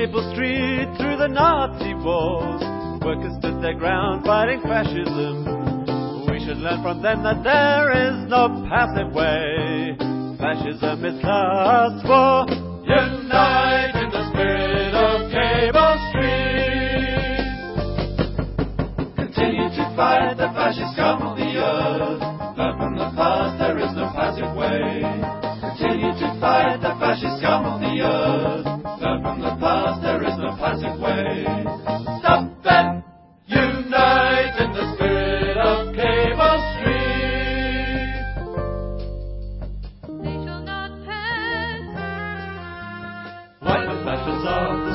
Cable Street, through the Nazi wars, workers stood their ground fighting fascism. We should learn from them that there is no passive way. Fascism is class war. Unite in the spirit of Cable Street. Continue to fight the fascist scum of the earth. Learn from the past, there is no passive way. Continue to fight the fascist scum of the earth. Learn from the past, there is no passive way. Stop them! Unite in the spirit of Cable Street. They shall not pass. Like the fashions of the